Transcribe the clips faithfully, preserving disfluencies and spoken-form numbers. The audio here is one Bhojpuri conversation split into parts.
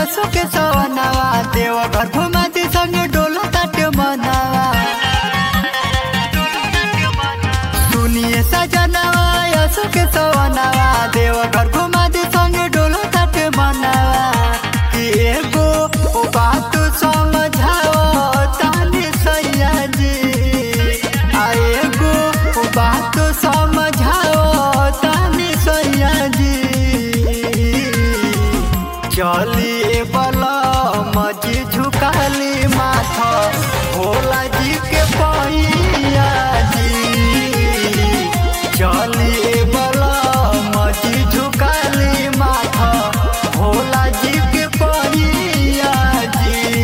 असो के सवनावा देव घर घुमाती संगे डोला ताटे मनावा। सुनिए सजनावा असो के सवनावा देव घर घुमाती संगे डोला ताटे मनावा। कि एगो बात समझाओ तानी सैया जी, आ एगो बात समझाओ तानी सैया जी। चलिए बलम जी झुकाली माथा भोला जी के पैया जी। चलिए बलम जी झुकाली माथा भोला जी के पैया जी।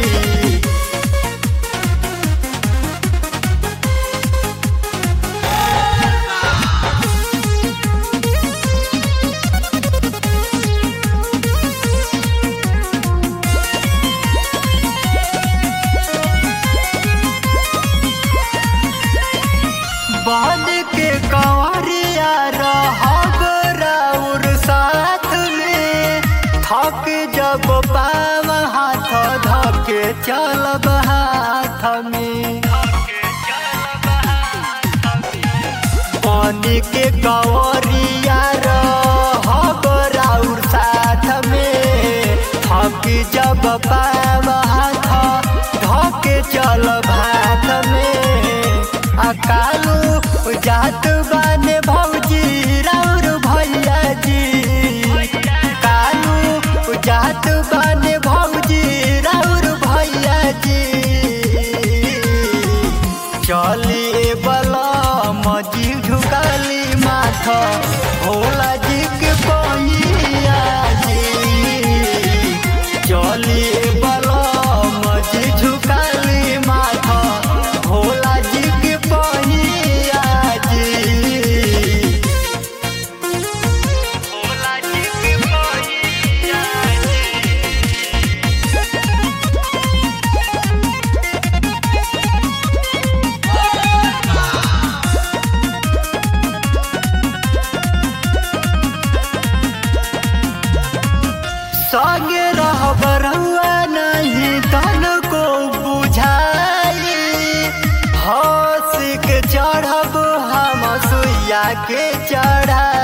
बन के कंवरिया रहब राउर साथ में, थक जब पाव हाथ धके चलब हाथ में। बन के कंवरिया रहब राउर साथ में, थक जब पाव हाथ धके चलब हाथ में। कालू जात बाने भौजी राउर भैया जी। कालू जात बाने भौजी राउर भैया जी। चलिए बलम जी झुकाली माथा भोला जी के पैया जी। चलिए बलम जी झुकाली माथा भोला जी के पैया जी। भोला जी के पैया संगे रहब रहुआ नहीं तन को बुझाई। हंस के चढ़ब हम सुइया के चढ़ाई।